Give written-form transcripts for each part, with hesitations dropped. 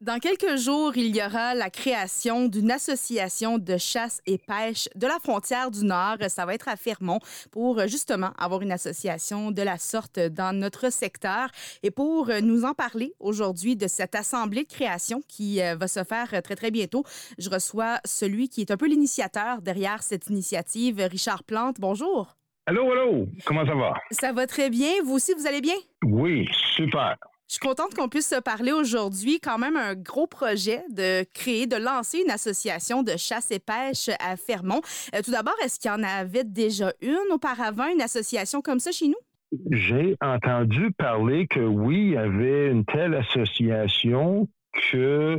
Dans quelques jours, il y aura la création d'une association de chasse et pêche de la frontière du Nord. Ça va être à Fermont pour justement avoir une association de la sorte dans notre secteur. Et pour nous en parler aujourd'hui de cette assemblée de création qui va se faire très, très bientôt, je reçois celui qui est un peu l'initiateur derrière cette initiative, Richard Plante. Bonjour. Allô, allô, comment ça va? Ça va très bien. Vous aussi, vous allez bien? Oui, super. Je suis contente qu'on puisse se parler aujourd'hui. Quand même un gros projet de lancer une association de chasse et pêche à Fermont. Tout d'abord, est-ce qu'il y en avait déjà une auparavant, une association comme ça chez nous? J'ai entendu parler que oui, il y avait une telle association que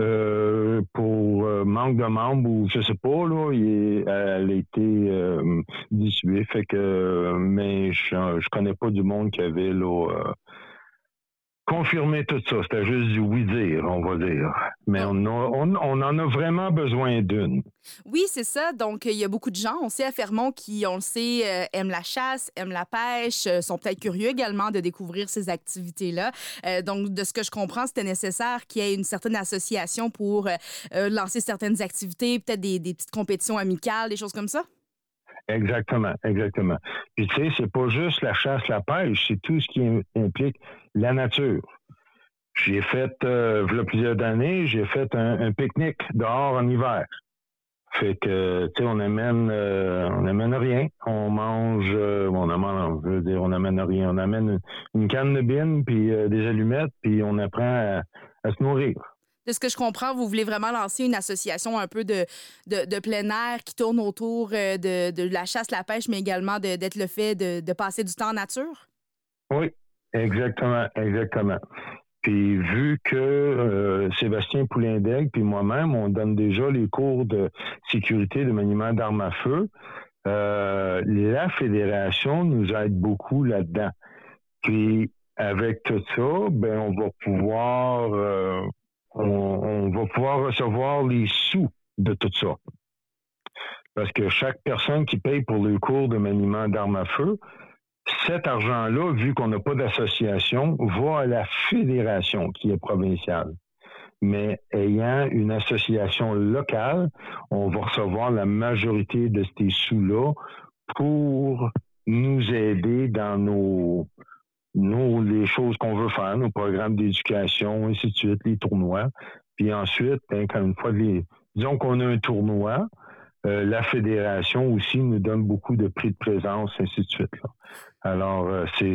pour manque de membres ou je sais pas, là, elle a été dissuée. Fait que mais je connais pas du monde qui avait là confirmé tout ça. C'était juste du oui-dire, on va dire. Mais Oh. on en a vraiment besoin d'une. Oui, c'est ça. Donc, il y a beaucoup de gens, on sait à Fermont, qui, on le sait, aiment la chasse, aiment la pêche, sont peut-être curieux également de découvrir ces activités-là. Donc, de ce que je comprends, c'était nécessaire qu'il y ait une certaine association pour lancer certaines activités, peut-être des petites compétitions amicales, des choses comme ça. Exactement, exactement. Puis tu sais, c'est pas juste la chasse, la pêche, c'est tout ce qui implique la nature. J'ai fait, il y a plusieurs années, j'ai fait un pique-nique dehors en hiver. Fait que, tu sais, on amène rien. On mange, je veux dire, on amène rien. On amène une canne de bine, puis des allumettes, puis on apprend à se nourrir. De ce que je comprends, vous voulez vraiment lancer une association un peu de plein air qui tourne autour de la chasse, la pêche, mais également d'être le fait de passer du temps en nature? Oui, exactement, exactement. Puis vu que Sébastien Poulin-Daigle puis moi-même, on donne déjà les cours de sécurité de maniement d'armes à feu, la fédération nous aide beaucoup là-dedans. Puis avec tout ça, ben on va pouvoir recevoir les sous de tout ça. Parce que chaque personne qui paye pour le cours de maniement d'armes à feu, cet argent-là, vu qu'on n'a pas d'association, va à la fédération qui est provinciale. Mais ayant une association locale, on va recevoir la majorité de ces sous-là pour nous aider dans les choses qu'on veut faire, nos programmes d'éducation, ainsi de suite, les tournois. Puis ensuite, quand une fois disons qu'on a un tournoi, la fédération aussi nous donne beaucoup de prix de présence, ainsi de suite. Là. Alors,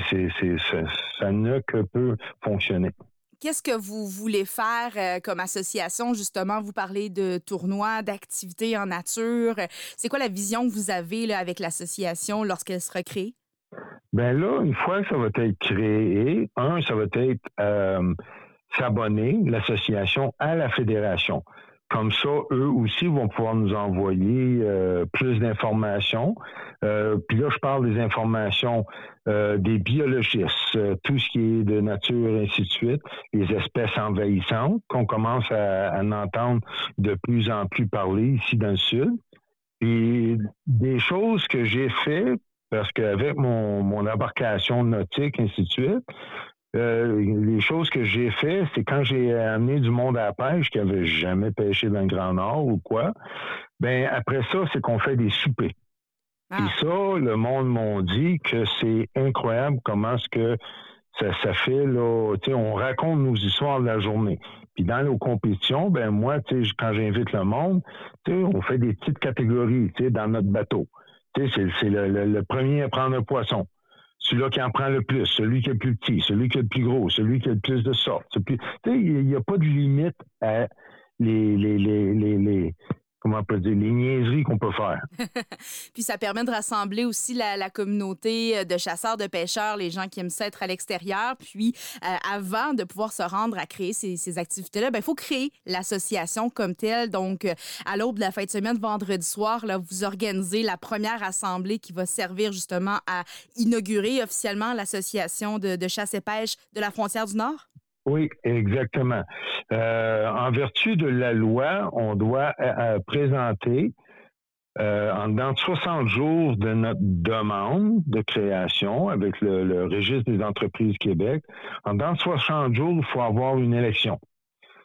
ça ne que peut fonctionner. Qu'est-ce que vous voulez faire comme association? Justement, vous parlez de tournois, d'activités en nature. C'est quoi la vision que vous avez là, avec l'association lorsqu'elle sera créée? Ben là, une fois que ça va être créé, ça va être s'abonner, l'association, à la fédération. Comme ça, eux aussi vont pouvoir nous envoyer plus d'informations. Puis là, je parle des informations des biologistes, tout ce qui est de nature, ainsi de suite, les espèces envahissantes, qu'on commence à en entendre de plus en plus parler ici dans le Sud. Et des choses que j'ai fait, parce qu'avec mon embarcation nautique, ainsi de suite, les choses que j'ai fait, c'est quand j'ai amené du monde à la pêche qui avait jamais pêché dans le Grand Nord ou quoi, ben après ça, c'est qu'on fait des soupers. Et Ah, ça, le monde m'ont dit que c'est incroyable comment est-ce que ça fait, là, tu sais, on raconte nos histoires de la journée. Puis dans nos compétitions, ben moi, tu sais, quand j'invite le monde, tu sais, on fait des petites catégories, tu sais, dans notre bateau. Tu sais, c'est le premier à prendre un poisson. Celui-là qui en prend le plus, celui qui est le plus petit, celui qui est le plus gros, celui qui a le plus de sortes. Tu sais, il n'y a pas de limite à les comment on peut dire, les niaiseries qu'on peut faire. puis ça permet de rassembler aussi la communauté de chasseurs, de pêcheurs, les gens qui aiment ça être à l'extérieur. Puis avant de pouvoir se rendre à créer ces activités-là, il faut créer l'association comme telle. Donc, à l'aube de la fin de semaine, vendredi soir, là, vous organisez la première assemblée qui va servir justement à inaugurer officiellement l'association de chasse et pêche de la frontière du Nord? Oui, exactement. En vertu de la loi, on doit présenter en dedans de 60 jours de notre demande de création avec le registre des entreprises Québec. En dedans de 60 jours, il faut avoir une élection.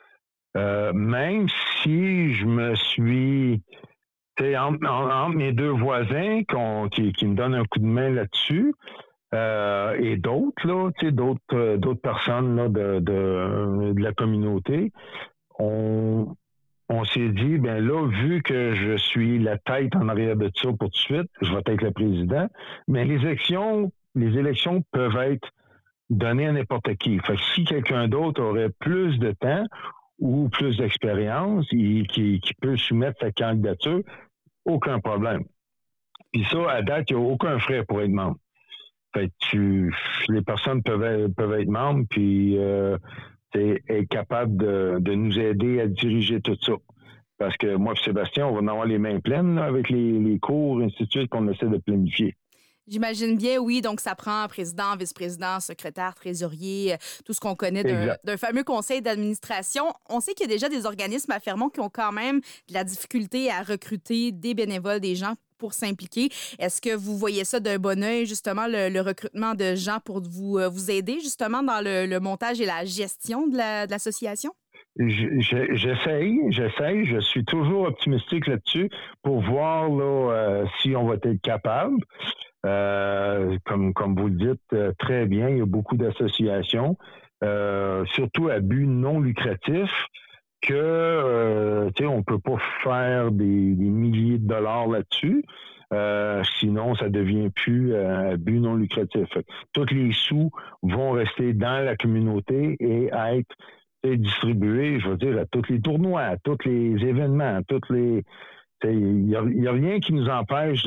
Même si je me suis, tu sais, entre mes deux voisins qui me donnent un coup de main là-dessus, et d'autres, là, tu sais, d'autres personnes là, de la communauté, on, on s'est dit, ben là, vu que je suis la tête en arrière de ça pour tout de suite, je vais être le président, mais les élections peuvent être données à n'importe qui. Fait que si quelqu'un d'autre aurait plus de temps ou plus d'expérience et qui peut soumettre sa candidature, aucun problème. Puis ça, à date, il n'y a aucun frais pour être membre. Fait que les personnes peuvent être membres, puis être capable de nous aider à diriger tout ça. Parce que moi et Sébastien, on va en avoir les mains pleines là, avec les cours, ainsi de suite, qu'on essaie de planifier. J'imagine bien, oui. Donc, ça prend président, vice-président, secrétaire, trésorier, tout ce qu'on connaît d'un fameux conseil d'administration. On sait qu'il y a déjà des organismes à Fermont qui ont quand même de la difficulté à recruter des bénévoles, des gens pour s'impliquer. Est-ce que vous voyez ça d'un bon œil, justement, le recrutement de gens pour vous aider, justement, dans le montage et la gestion de l'association? J'essaye. Je suis toujours optimistique là-dessus pour voir là, si on va être capable. Comme vous le dites très bien, il y a beaucoup d'associations, surtout à but non lucratif, que on peut pas faire des milliers de dollars là-dessus. Sinon, ça devient plus à but non lucratif. Tous les sous vont rester dans la communauté et être distribués, je veux dire, à tous les tournois, à tous les événements, à toutes les. Il n'y a rien qui nous empêche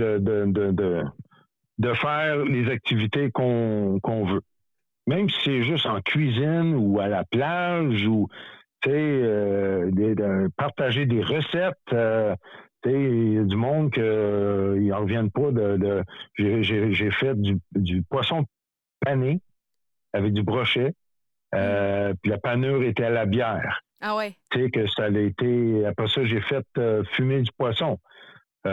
de faire les activités qu'on veut. Même si c'est juste en cuisine ou à la plage ou de partager des recettes. Il y a du monde qui n'en reviennent pas j'ai fait du poisson pané avec du brochet. Puis la panure était à la bière. Ah ouais. Tu sais que ça a été. Après ça, j'ai fait fumer du poisson. Ça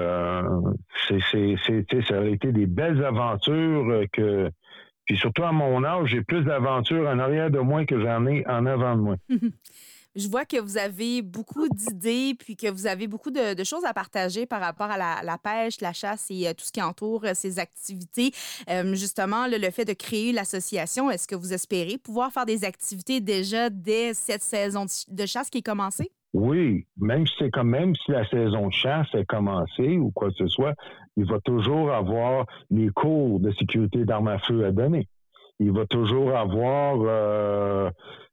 a été des belles aventures puis surtout à mon âge, j'ai plus d'aventures en arrière de moi que j'en ai en avant de moi. Je vois que vous avez beaucoup d'idées, puis que vous avez beaucoup de choses à partager par rapport à la pêche, la chasse et tout ce qui entoure ces activités. Justement, le fait de créer l'association, est-ce que vous espérez pouvoir faire des activités déjà dès cette saison de chasse qui est commencée? Oui, même si la saison de chasse est commencée ou quoi que ce soit, il va toujours avoir les cours de sécurité d'armes à feu à donner. Il va toujours avoir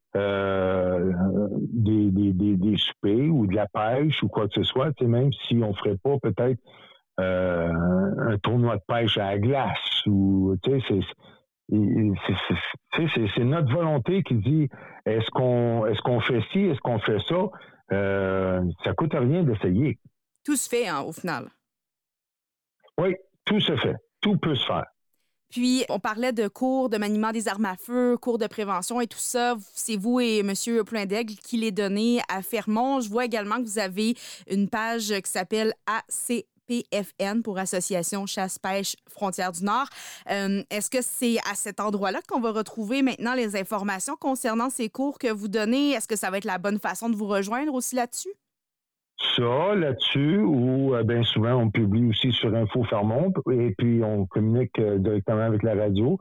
des soupers ou de la pêche ou quoi que ce soit, même si on ferait pas peut-être un tournoi de pêche à la glace ou c'est notre volonté qui dit est-ce qu'on fait ci, est-ce qu'on fait ça? Ça coûte rien d'essayer. Tout se fait, hein, au final. Oui, tout se fait. Tout peut se faire. Puis, on parlait de cours de maniement des armes à feu, cours de prévention et tout ça. C'est vous et M. Plein-d'Aigle qui les donnez à Fermont. Je vois également que vous avez une page qui s'appelle ACPFN pour Association Chasse-Pêche Frontières du Nord. Est-ce que c'est à cet endroit-là qu'on va retrouver maintenant les informations concernant ces cours que vous donnez? Est-ce que ça va être la bonne façon de vous rejoindre aussi là-dessus? Ça, là-dessus, ou bien souvent, on publie aussi sur Info Fermont et puis on communique directement avec la radio.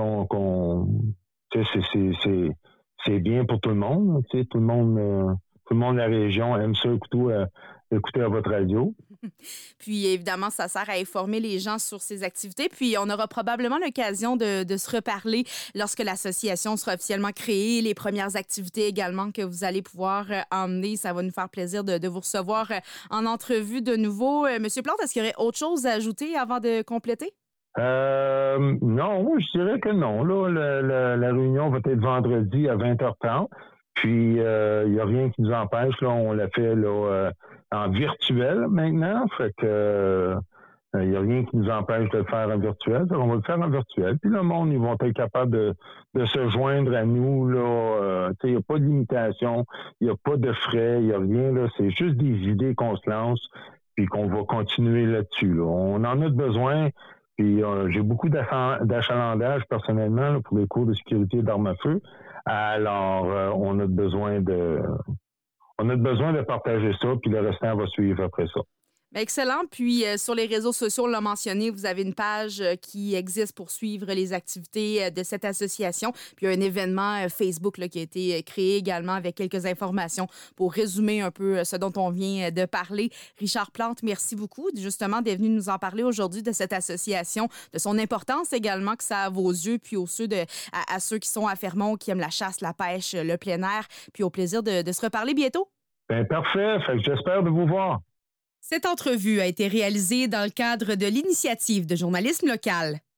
C'est bien pour tout le monde. Tout le monde de la région aime ça écouter à votre radio. Puis, évidemment, ça sert à informer les gens sur ces activités. Puis, on aura probablement l'occasion de se reparler lorsque l'association sera officiellement créée, les premières activités également que vous allez pouvoir emmener. Ça va nous faire plaisir de vous recevoir en entrevue de nouveau. Monsieur Plante, est-ce qu'il y aurait autre chose à ajouter avant de compléter? Non, je dirais que non. Là, la réunion va être vendredi à 20h30. Puis, il n'y a rien qui nous empêche. Là, on l'a fait en virtuel maintenant. Fait que il n'y a rien qui nous empêche de le faire en virtuel. On va le faire en virtuel. Puis le monde, ils vont être capables de se joindre à nous. Il n'y a pas de limitation, il n'y a pas de frais, il n'y a rien. Là. C'est juste des idées qu'on se lance puis qu'on va continuer là-dessus. Là. On en a besoin. Puis j'ai beaucoup d'achalandage personnellement là, pour les cours de sécurité d'armes à feu. Alors, on a besoin On a besoin de partager ça, puis le restant va suivre après ça. Ben, excellent. Puis sur les réseaux sociaux, on l'a mentionné, vous avez une page qui existe pour suivre les activités de cette association. Puis il y a un événement Facebook là, qui a été créé également avec quelques informations pour résumer un peu ce dont on vient de parler. Richard Plante, merci beaucoup justement d'être venu nous en parler aujourd'hui de cette association, de son importance également que ça a à vos yeux, puis à ceux qui sont à Fermont, qui aiment la chasse, la pêche, le plein air. Puis au plaisir de se reparler bientôt. Ben parfait. Fait que j'espère de vous voir. Cette entrevue a été réalisée dans le cadre de l'initiative de journalisme local.